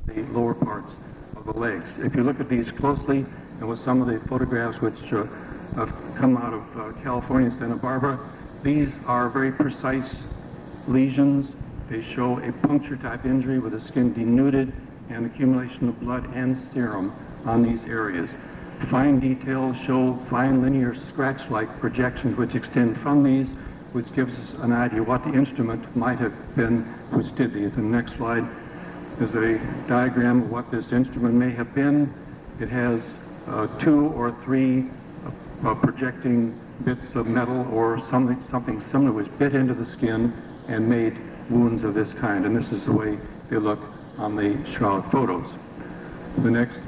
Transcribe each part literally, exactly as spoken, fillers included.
the lower parts of the legs. If you look at these closely, and with some of the photographs which uh, have come out of uh, California, Santa Barbara, these are very precise lesions. They show a puncture-type injury with the skin denuded and accumulation of blood and serum on these areas. Fine details show fine linear scratch-like projections which extend from these, which gives us an idea what the instrument might have been which did these. And the next slide is a diagram of what this instrument may have been. It has uh, two or three uh, projecting bits of metal or something, something similar which bit into the skin and made wounds of this kind. And this is the way they look on the shroud photos. The next,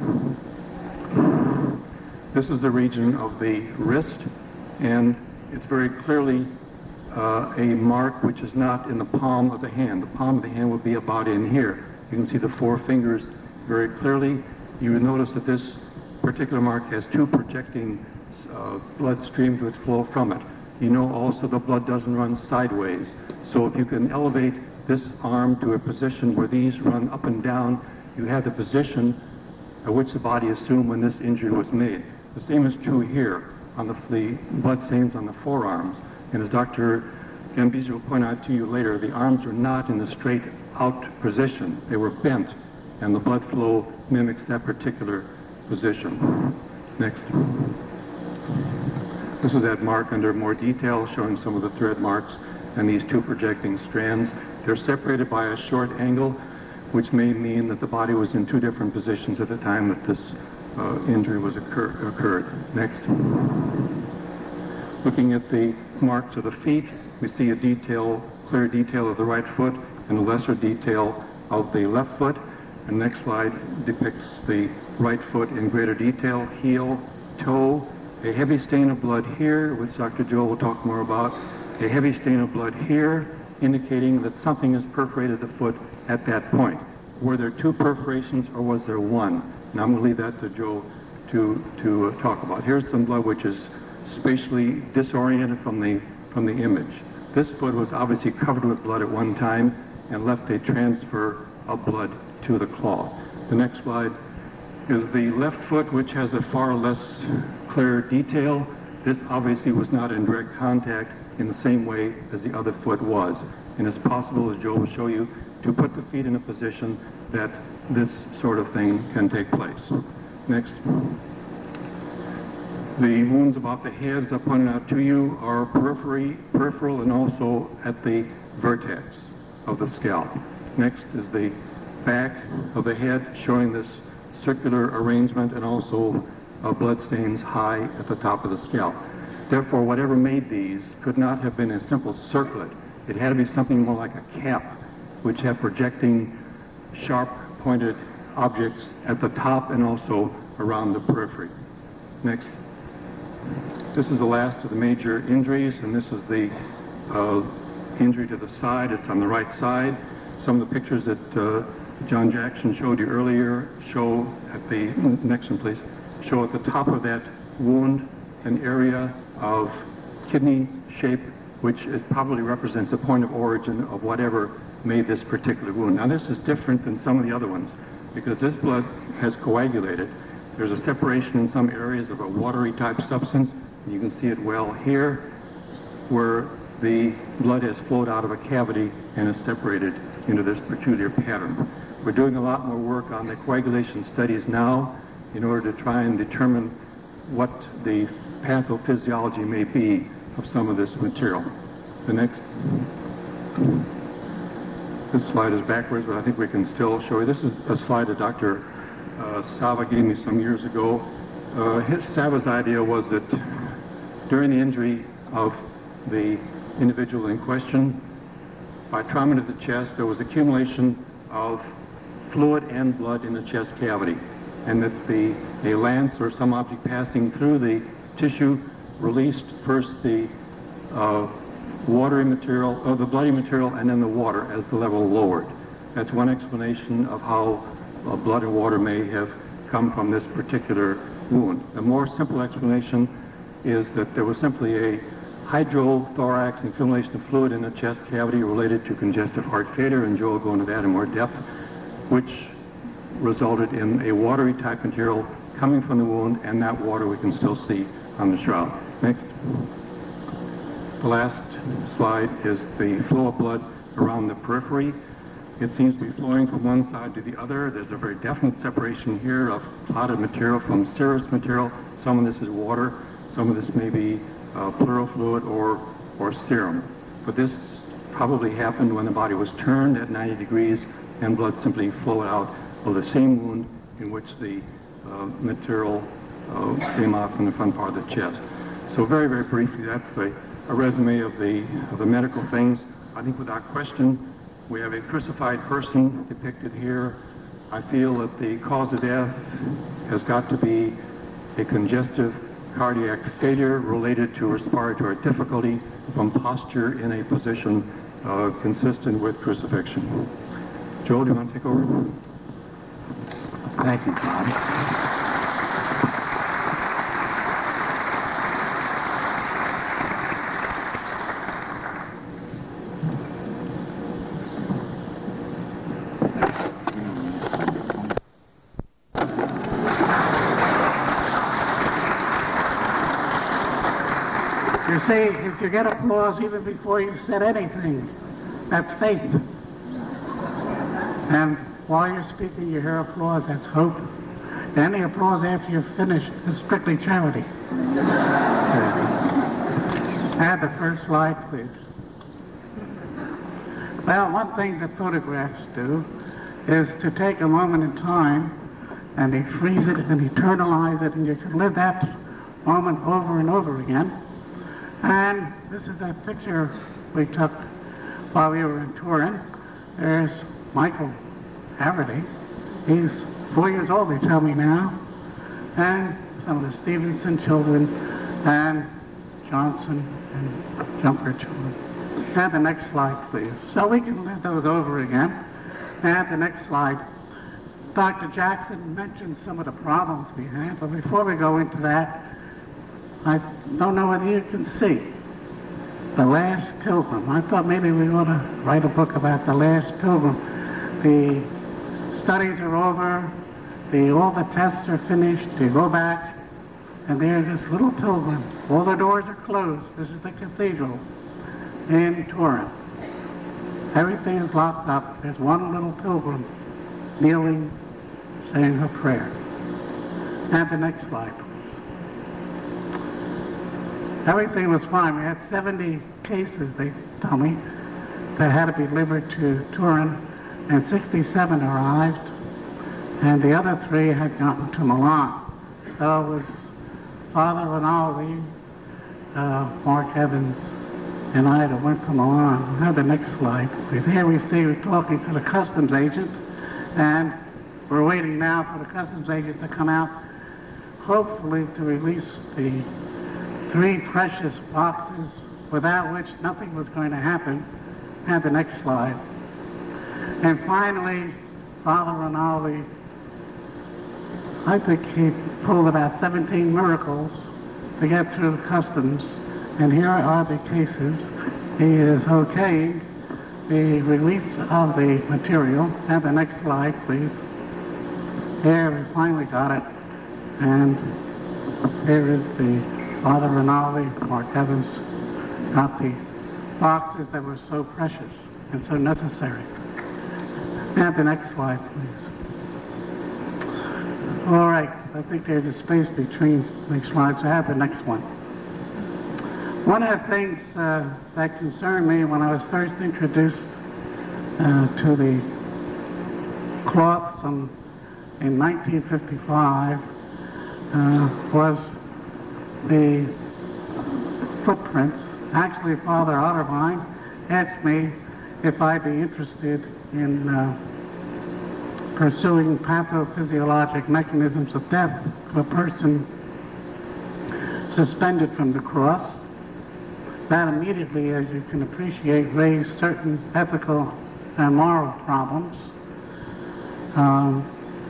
this is the region of the wrist, and it's very clearly uh, a mark which is not in the palm of the hand. The palm of the hand would be about in here. You can see the four fingers very clearly. You would notice that this particular mark has two projecting uh, blood streams which flow from it. You know also the blood doesn't run sideways. So if you can elevate this arm to a position where these run up and down, you have the position at which the body assumed when this injury was made. The same is true here on the, the blood stains on the forearms. And as Doctor Gambizi will point out to you later, the arms are not in the straight out position. They were bent, and the blood flow mimics that particular position. Next. This is that mark under more detail, showing some of the thread marks and these two projecting strands. They're separated by a short angle, which may mean that the body was in two different positions at the time that this uh, injury was occur occurred. Next. Looking at the marks of the feet, we see a detail, clear detail of the right foot and a lesser detail of the left foot. And the next slide depicts the right foot in greater detail, heel, toe, a heavy stain of blood here, which Doctor Joe will talk more about, a heavy stain of blood here, indicating that something has perforated the foot at that point. Were there two perforations or was there one? And I'm going to leave that to Joe to, to uh, talk about. Here's some blood which is spatially disoriented from the, from the image. This foot was obviously covered with blood at one time and left a transfer of blood to the claw. The next slide is the left foot, which has a far less clear detail. This obviously was not in direct contact in the same way as the other foot was. And it's possible, as Joe will show you, to put the feet in a position that this sort of thing can take place. Next. The wounds about the head, as I pointed out to you, are periphery, peripheral and also at the vertex of the scalp. Next is the back of the head, showing this circular arrangement and also uh, blood stains high at the top of the scalp. Therefore, whatever made these could not have been a simple circlet. It had to be something more like a cap, which had projecting sharp pointed objects at the top and also around the periphery. Next. This is the last of the major injuries, and this is the uh, injury to the side. It's on the right side. Some of the pictures that uh, John Jackson showed you earlier show at the, next one please, show at the top of that wound an area of kidney shape, which is probably represents the point of origin of whatever made this particular wound. Now this is different than some of the other ones because this blood has coagulated. There's a separation in some areas of a watery type substance. You can see it well here where the blood has flowed out of a cavity and is separated into this peculiar pattern. We're doing a lot more work on the coagulation studies now in order to try and determine what the pathophysiology may be of some of this material. The next. This slide is backwards, but I think we can still show you. This is a slide that Doctor Uh, Sava gave me some years ago. Uh, his Sava's idea was that during the injury of the individual in question, by trauma to the chest, there was accumulation of fluid and blood in the chest cavity, and that the a lance or some object passing through the tissue released first the uh, watery material, or the bloody material, and then the water as the level lowered. That's one explanation of how Uh, blood and water may have come from this particular wound. A more simple explanation is that there was simply a hydrothorax accumulation of fluid in the chest cavity related to congestive heart failure, and Joe will go into that in more depth, which resulted in a watery type material coming from the wound, and that water we can still see on the shroud. Next. The last slide is the flow of blood around the periphery. It seems to be flowing from one side to the other. There's a very definite separation here of clotted material from serous material. Some of this is water. Some of this may be uh, pleural fluid or, or serum. But this probably happened when the body was turned at ninety degrees and blood simply flowed out of the same wound in which the uh, material uh, came out from the front part of the chest. So very, very briefly, that's a, a resume of the, of the medical things. I think without question, we have a crucified person depicted here. I feel that the cause of death has got to be a congestive cardiac failure related to respiratory difficulty from posture in a position uh, consistent with crucifixion. Joel, do you want to take over? Thank you, Bob. You see, if you get applause even before you've said anything, that's faith. And while you're speaking, you hear applause, that's hope. Any applause after you've finished is strictly charity. Add the first slide, please. Well, one thing that photographs do is to take a moment in time and they freeze it and eternalize it, and you can live that moment over and over again. And this is a picture we took while we were in Turin. There's Michael Haverty. He's four years old, they tell me now. And some of the Stevenson children, and Johnson and Jumper children. And the next slide, please. So we can live those over again. And the next slide. Doctor Jackson mentioned some of the problems we had, but before we go into that, I don't know whether you can see The Last Pilgrim. I thought maybe we ought to write a book about The Last Pilgrim. The studies are over, the, all the tests are finished, you go back, and there's this little pilgrim. All the doors are closed. This is the cathedral in Turin. Everything is locked up. There's one little pilgrim kneeling, saying her prayer. And the next slide, please. Everything was fine. We had seventy cases, they tell me, that had to be delivered to Turin, and sixty-seven arrived, and the other three had gotten to Milan. So it was Father Rinaldi, uh, Mark Evans, and I that went to Milan. We'll have the next slide, please. Here we see we're talking to the customs agent, and we're waiting now for the customs agent to come out, hopefully to release the three precious boxes without which nothing was going to happen. And the next slide. And finally, Father Rinaldi, I think he pulled about seventeen miracles to get through customs. And here are the cases. He is okaying the release of the material. And the next slide, please. Here, we finally got it. And here is the Father Rinaldi, Mark Evans, got the boxes that were so precious and so necessary. And the next slide, please. All right, I think there's a space between the slides. I have the next one. One of the things uh, that concerned me when I was first introduced uh, to the cloths in, in nineteen fifty-five uh, was the footprints. Actually, Father Otterbein asked me if I'd be interested in uh, pursuing pathophysiologic mechanisms of death of a person suspended from the cross. That immediately, as you can appreciate, raised certain ethical and moral problems. Um,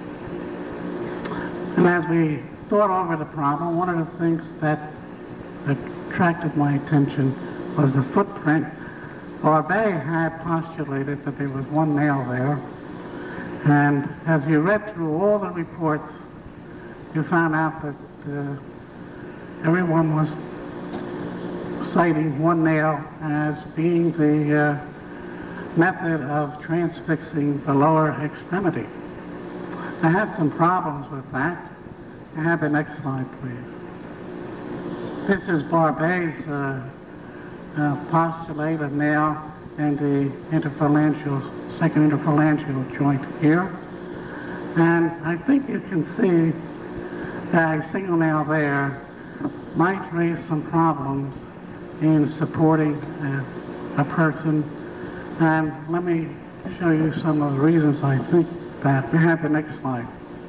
and as we thought over the problem, one of the things that attracted my attention was the footprint. Barbet had postulated that there was one nail there, And as you read through all the reports, you found out that uh, everyone was citing one nail as being the uh, method of transfixing the lower extremity. I had some problems with that. I have the next slide, please. This is Barbet's uh, uh, postulate, a nail in the interphalangeal, second interphalangeal joint here. And I think you can see that a single nail there might raise some problems in supporting uh, a person. And let me show you some of the reasons I think that. We have the next slide.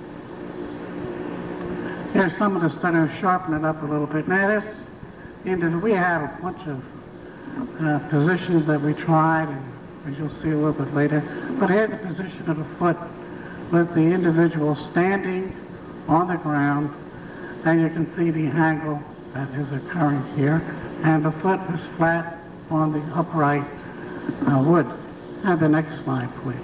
Here's some of the studies, sharpen it up a little bit. Now this, into, we have a bunch of uh, positions that we tried, and as you'll see a little bit later. But here's the position of the foot with the individual standing on the ground, and you can see the angle that is occurring here, and the foot is flat on the upright uh, wood. Have the next slide, please.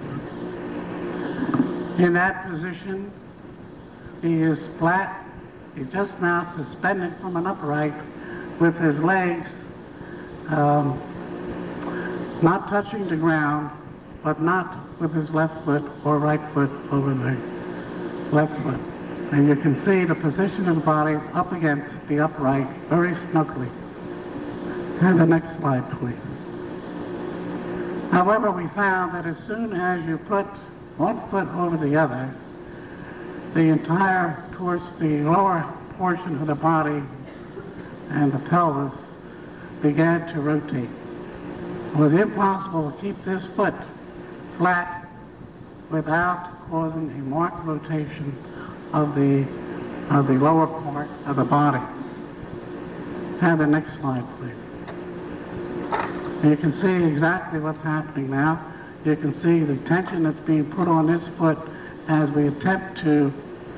In that position, he is flat. He's just now suspended from an upright with his legs um, not touching the ground, but not with his left foot or right foot over the left foot. And you can see the position of the body up against the upright very snugly. Have the next slide, please. However, we found that as soon as you put one foot over the other, the entire, towards the lower portion of the body and the pelvis began to rotate. It was impossible to keep this foot flat without causing a marked rotation of the, of the lower part of the body. Have the next slide, please. And you can see exactly what's happening now. You can see the tension that's being put on this foot as we attempt to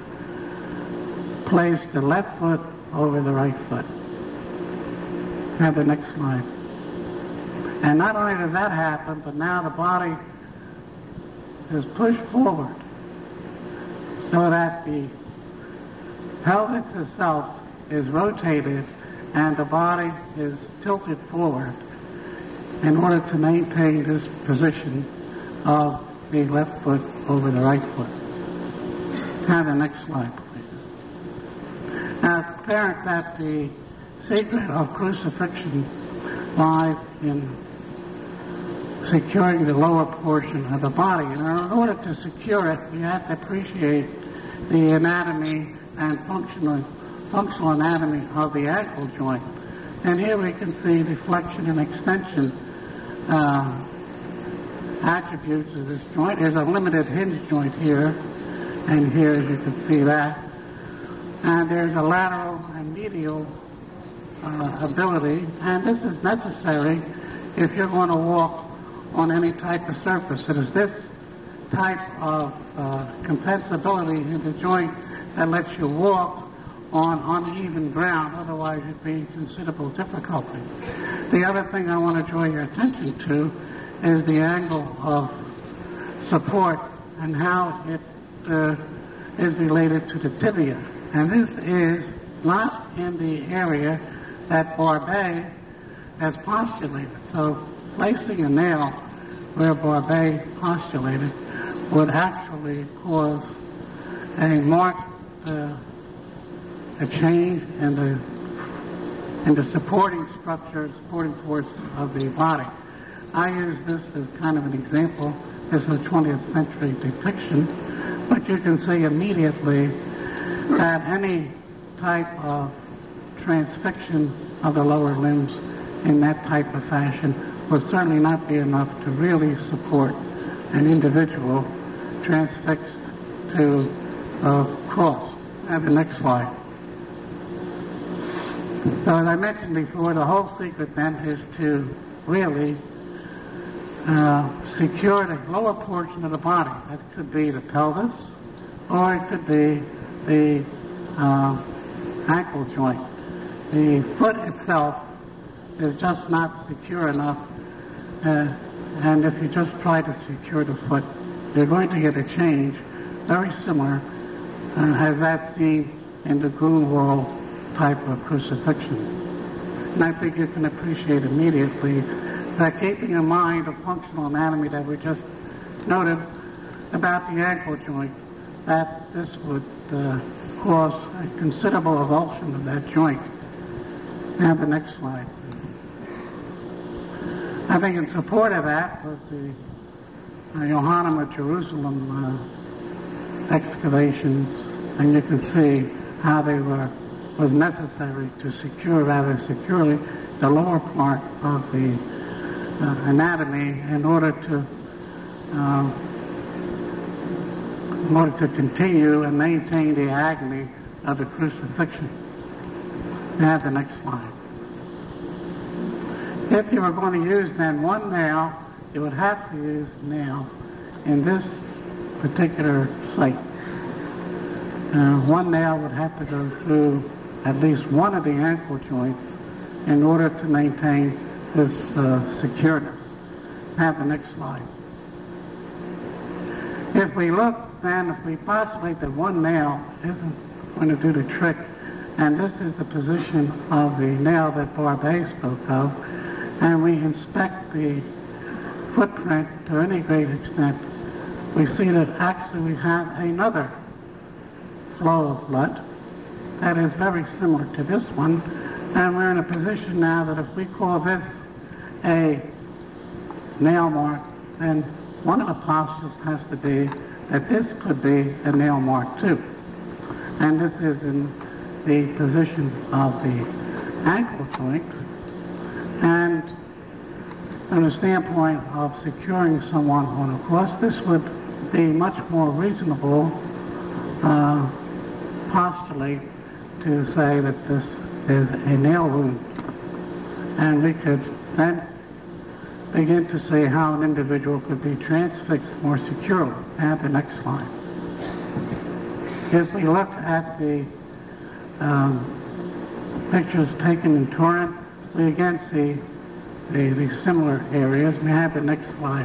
place the left foot over the right foot. Have the next slide. And not only does that happen, but now the body is pushed forward so that the pelvis itself is rotated and the body is tilted forward in order to maintain this position of the left foot over the right foot. Have the next slide, please. Now, it's apparent that the secret of crucifixion lies in securing the lower portion of the body. And in order to secure it, we have to appreciate the anatomy and functional, functional anatomy of the ankle joint. And here we can see the flexion and extension uh, attributes of this joint. There's a limited hinge joint here, and here you can see that. And there's a lateral and medial uh, ability, and this is necessary if you're going to walk on any type of surface. It is this type of uh, compensability in the joint that lets you walk on uneven ground, otherwise you'd be in considerable difficulty. The other thing I want to draw your attention to is the angle of support and how it uh, is related to the tibia. And this is not in the area that Barbet has postulated. So placing a nail where Barbet postulated would actually cause a marked uh, a change in the in the supporting structure, supporting force of the body. I use this as kind of an example. This is a twentieth century depiction, but you can see immediately that any type of transfixion of the lower limbs in that type of fashion would certainly not be enough to really support an individual transfixed to uh, cross. Have the next slide. So as I mentioned before, the whole secret then is to really uh, secure the lower portion of the body. That could be the pelvis, or it could be the uh, ankle joint. The foot itself is just not secure enough, uh, and if you just try to secure the foot, you're going to get a change very similar uh, as that seen in the Grunewald type of crucifixion. And I think you can appreciate immediately that, keeping in mind the functional anatomy that we just noted about the ankle joint, that this would uh, cause a considerable avulsion of that joint. Now the next slide. I think in support of that was the uh, Johannine of Jerusalem uh, excavations, and you can see how they were was necessary to secure rather securely the lower part of the uh, anatomy in order to uh, in order to continue and maintain the agony of the crucifixion. Now the next slide. If you were going to use then one nail, you would have to use a nail in this particular site. Uh, one nail would have to go through at least one of the ankle joints in order to maintain this uh, secureness. Have the next slide. If we look then, if we postulate that one nail isn't going to do the trick, and this is the position of the nail that Barbet spoke of, and we inspect the footprint to any great extent, we see that actually we have another flow of blood that is very similar to this one, and we're in a position now that if we call this a nail mark, then one of the postulates has to be that this could be a nail mark too. And this is in the position of the ankle joint. And from the standpoint of securing someone on a cross, this would be much more reasonable uh, postulate to say that this is a nail wound. And we could then begin to see how an individual could be transfixed more securely. Have the next slide. If we look at the um, pictures taken in Turin, we again see the, the similar areas. We have the next slide.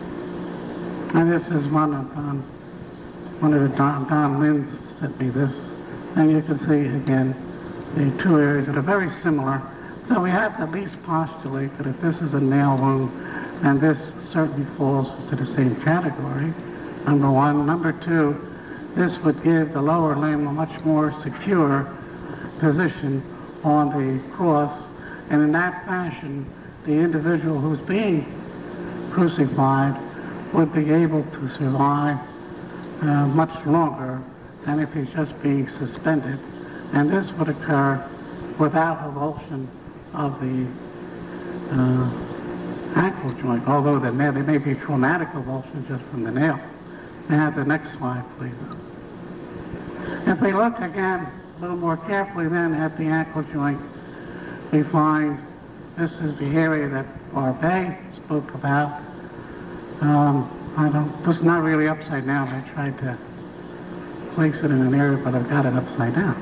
And this is one of um, one of the Don, Don Lynns sent me this. And you can see again the two areas that are very similar. So we have to at least postulate that if this is a nail wound, then this certainly falls into the same category, number one. Number two, this would give the lower limb a much more secure position on the cross, and in that fashion, the individual who's being crucified would be able to survive uh, much longer than if he's just being suspended. And this would occur without avulsion of the uh, ankle joint, although there may, there may be traumatic avulsion just from the nail. May I have the next slide, please? If we look again a little more carefully then at the ankle joint, we find this is the area that Barbet spoke about. Um, I don't, this is not really upside down. I tried to place it in an area, but I've got it upside down.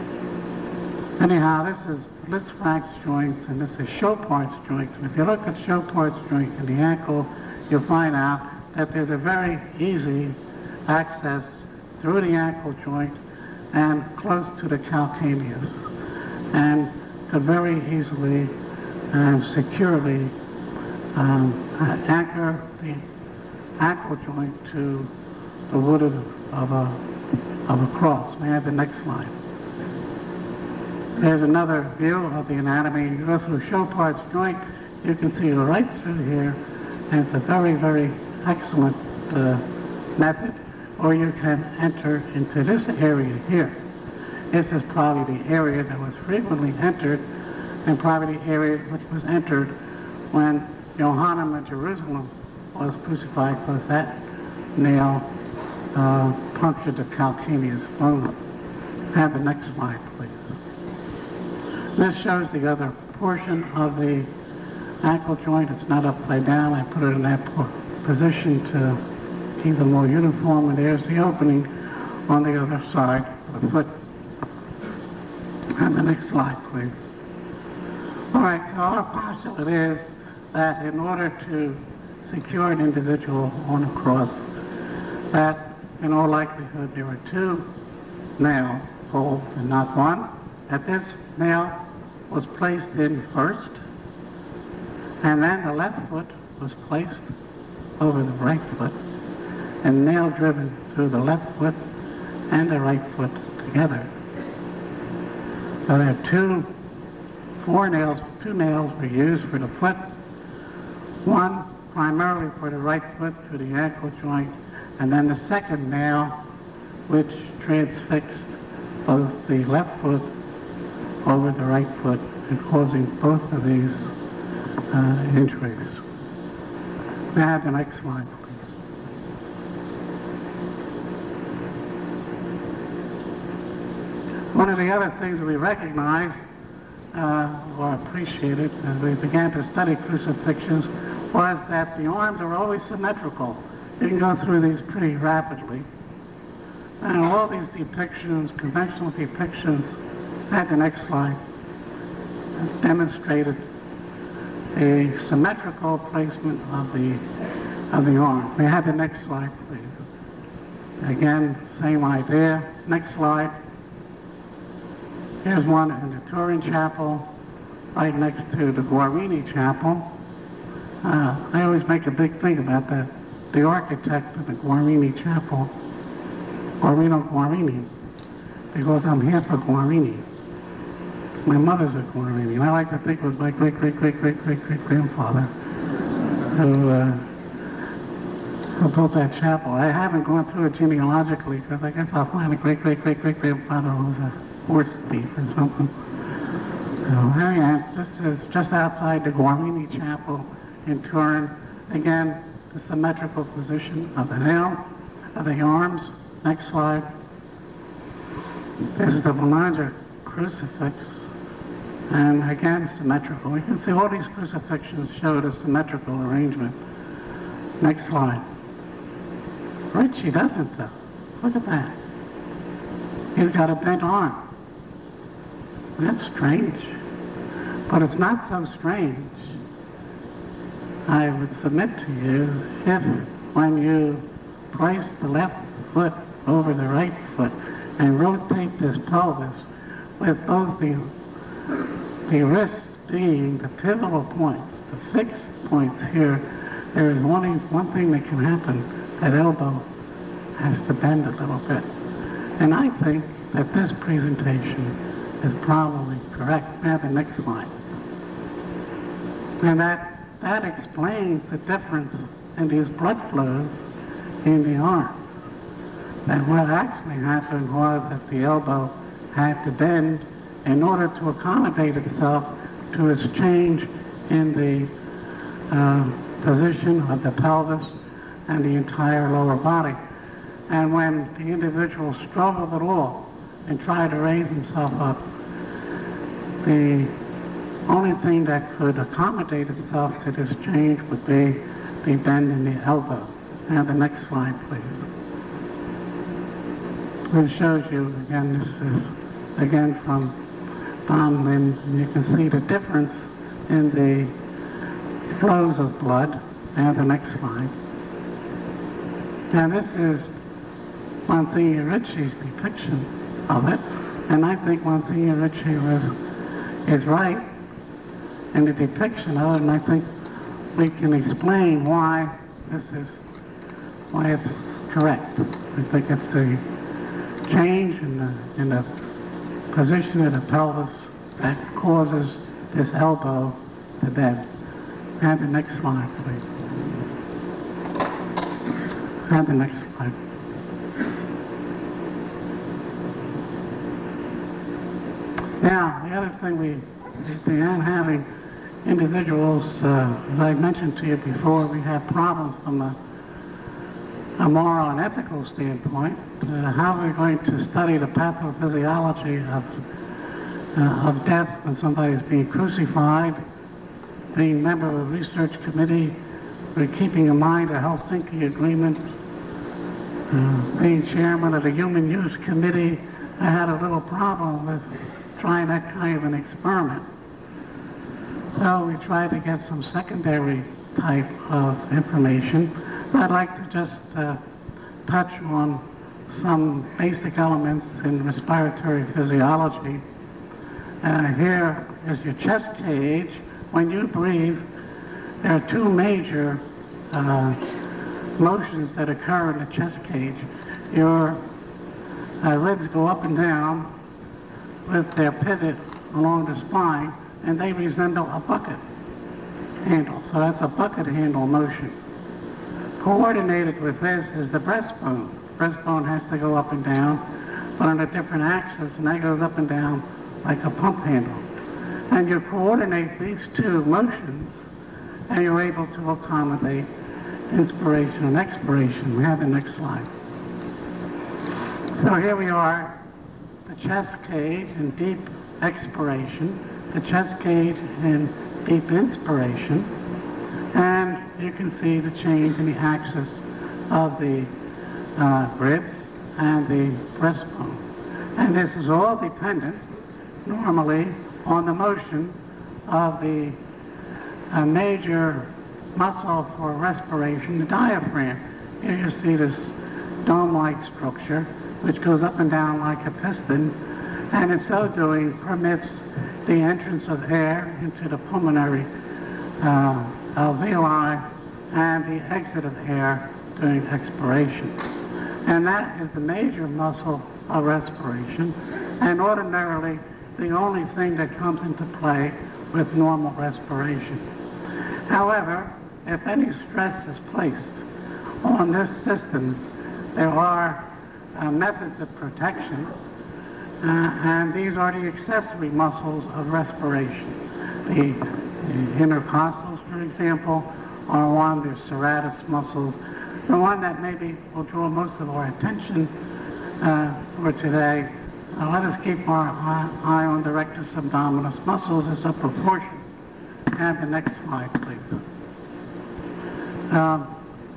Anyhow, this is Lisfranc's joints, and this is Chopard's joint. And if you look at Chopard's joint in the ankle, you'll find out that there's a very easy access through the ankle joint and close to the calcaneus, and could very easily and securely um, anchor the ankle joint to the wood of, of, a, of a cross. May I have the next slide? There's another view of the anatomy. You go through Chopard's joint, you can see right through here, and it's a very, very excellent uh, method. Or you can enter into this area here. This is probably the area that was frequently entered, and probably the area which was entered when Johannine of Jerusalem was crucified, because that nail uh, punctured the calcaneus bone. Have the next slide, please. This shows the other portion of the ankle joint. It's not upside down. I put it in that position to keep it more uniform, and there's the opening on the other side of the foot. And the next slide, please. All right, so our postulate is that in order to secure an individual on a cross, that in all likelihood there were two nail holes and not one, that this nail was placed in first, and then the left foot was placed over the right foot, and nail driven through the left foot and the right foot together. So there are two, four nails, two nails were used for the foot, one primarily for the right foot through the ankle joint, and then the second nail which transfixed both the left foot over the right foot and causing both of these uh, injuries. May I have the next slide, please? One of the other things that we recognized uh, or appreciated as we began to study crucifixions was that the arms are always symmetrical. You can go through these pretty rapidly. And all these depictions, conventional depictions, at the next slide, demonstrated a symmetrical placement of the of the arms. May I have the next slide, please? Again, same idea. Next slide. Here's one in the Turin Chapel, right next to the Guarini Chapel. Uh, I always make a big thing about that. The architect of the Guarini Chapel, Guarino Guarini, because I'm half a Guarini. My mother's a Guarini, and I like to think it was my great, great, great, great, great, great grandfather who, uh, who built that chapel. I haven't gone through it genealogically, because I guess I'll find a great, great, great, great grandfather who was a horse thief or something. So there you have, this is just outside the Guarini Chapel in Turin. Again, the symmetrical position of the nail, of the arms. Next slide. This is the Bologna crucifix, and again symmetrical. We can see all these crucifixions showed a symmetrical arrangement. Next slide. Ritchie doesn't though. Look at that. He's got a bent arm. That's strange, but it's not so strange. I would submit to you if when you place the left foot over the right foot and rotate this pelvis with both the, the wrists being the pivotal points, the fixed points here, there is one, one thing that can happen. That elbow has to bend a little bit. And I think that this presentation is probably correct. May I have the next slide? And that, that explains the difference in these blood flows in the arms. That what actually happened was that the elbow had to bend in order to accommodate itself to its change in the uh, position of the pelvis and the entire lower body. And when the individual struggled at all and tried to raise himself up, the only thing that could accommodate itself to this change would be the bend in the elbow. Now the next slide, please. It shows you, again, this is, again, from Don Lynn, and you can see the difference in the flows of blood. Now the next slide. Now this is Monsignor Ritchie's depiction of it, and I think Monsignor Ritchie was, is right in the depiction of it, and I think we can explain why this is, why it's correct. I think it's the change in the, in the position of the pelvis that causes this elbow to bend. Have the next slide, please. Have the next slide. Now, the other thing we began having individuals, uh, as I mentioned to you before, we have problems from a, a moral and ethical standpoint. Uh, how are we going to study the pathophysiology of, uh, of death when somebody is being crucified? Being a member of a research committee, we're keeping in mind the Helsinki Agreement. Uh, being chairman of the Human Use Committee, I had a little problem with trying that kind of an experiment. So we tried to get some secondary type of information. I'd like to just uh, touch on some basic elements in respiratory physiology. Uh, here is your chest cage. When you breathe, there are two major uh, motions that occur in the chest cage. Your uh, ribs go up and down with their pivot along the spine, and they resemble a bucket handle. So that's a bucket handle motion. Coordinated with this is the breastbone. Breastbone has to go up and down, but on a different axis, and that goes up and down like a pump handle. And you coordinate these two motions, and you're able to accommodate inspiration and expiration. We have the next slide. So here we are, the chest cage in deep expiration, the chest cage in deep inspiration, and you can see the change in the axis of the uh, ribs and the breastbone. And this is all dependent, normally, on the motion of the uh, major muscle for respiration, the diaphragm. Here you see this dome-like structure, which goes up and down like a piston, and in so doing permits the entrance of air into the pulmonary uh, alveoli and the exit of air during expiration. And that is the major muscle of respiration, and ordinarily the only thing that comes into play with normal respiration. However, if any stress is placed on this system, there are uh, methods of protection, uh, and these are the accessory muscles of respiration. The, the intercostals, for example, are one, the serratus muscles. The one that maybe will draw most of our attention uh, for today, uh, let us keep our eye, eye on the rectus abdominis muscles as a proportion. Have the next slide, please. Um,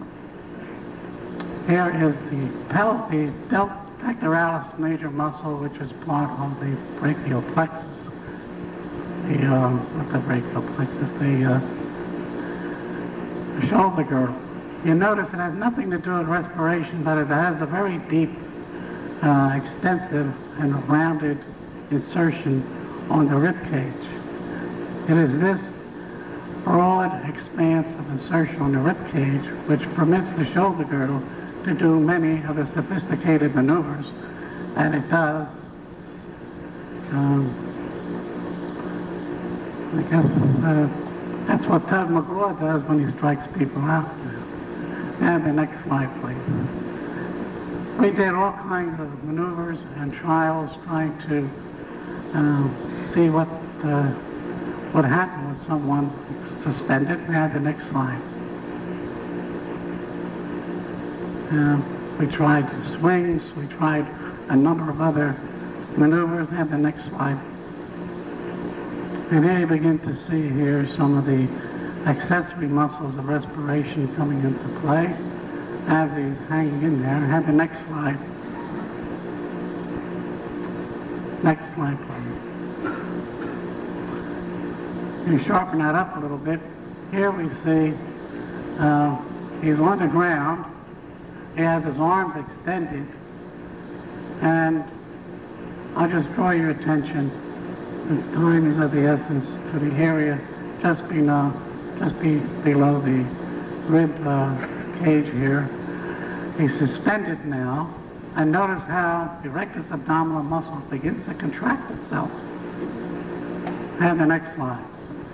here is the pel the del pectoralis major muscle, which is part of the brachial plexus. The, um, not the brachial plexus, the, uh, the shoulder girdle. You notice it has nothing to do with respiration, but it has a very deep, uh, extensive and rounded insertion on the rib cage. It is this broad expanse of insertion on the rib cage which permits the shoulder girdle to do many of the sophisticated maneuvers that it does. Um, I guess uh, that's what Tug McGraw does when he strikes people out. And the next slide, please. We did all kinds of maneuvers and trials trying to um, see what uh, what happened with someone suspended. We have the next slide. Uh, we tried swings. We tried a number of other maneuvers. We have the next slide. And here you begin to see here some of the accessory muscles of respiration coming into play as he's hanging in there. Have the next slide. Next slide, please. You sharpen that up a little bit. Here we see uh, he's on the ground. He has his arms extended, and I'll just draw your attention, since time is of the essence, to the area just below, just be below the rib uh, cage here. He's suspended now, and notice how the rectus abdominal muscle begins to contract itself. And the next slide.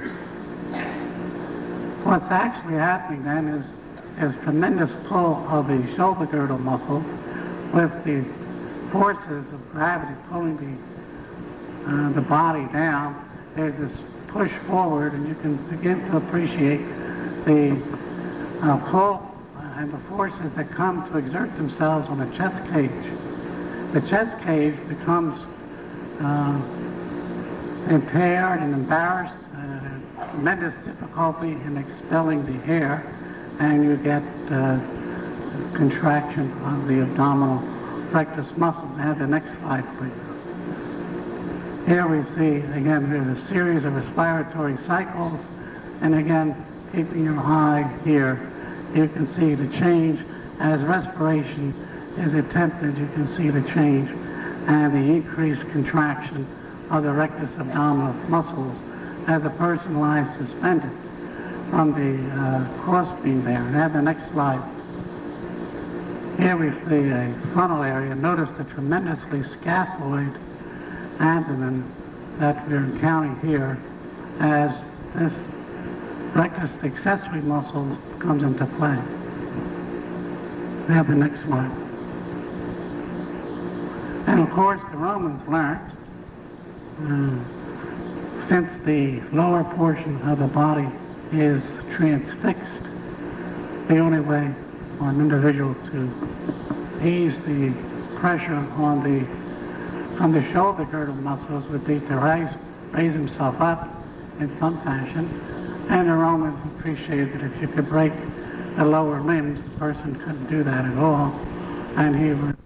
What's actually happening then is there's tremendous pull of the shoulder girdle muscles with the forces of gravity pulling the, uh, the body down. There's this push forward, and you can begin to appreciate the uh, pull and the forces that come to exert themselves on the chest cage. The chest cage becomes uh, impaired and embarrassed, uh, tremendous difficulty in expelling the air, and you get uh, contraction of the abdominal rectus muscle. Have the next slide, please. Here we see, again, there's a series of respiratory cycles, and again, keeping your eye here, you can see the change as respiration is attempted, you can see the change and the increased contraction of the rectus abdominis muscles as the person lies suspended from the uh, crossbeam there. And have the next slide. Here we see a frontal area. Notice the tremendously scaphoid abdomen that we're encountering here as this rectus accessory muscle comes into play. We have the next slide. And of course, the Romans learned, uh, since the lower portion of the body is transfixed, the only way for an individual to ease the pressure on the on the shoulder girdle muscles would be to raise, raise himself up in some fashion. And the Romans appreciated that if you could break the lower limbs, the person couldn't do that at all, and he would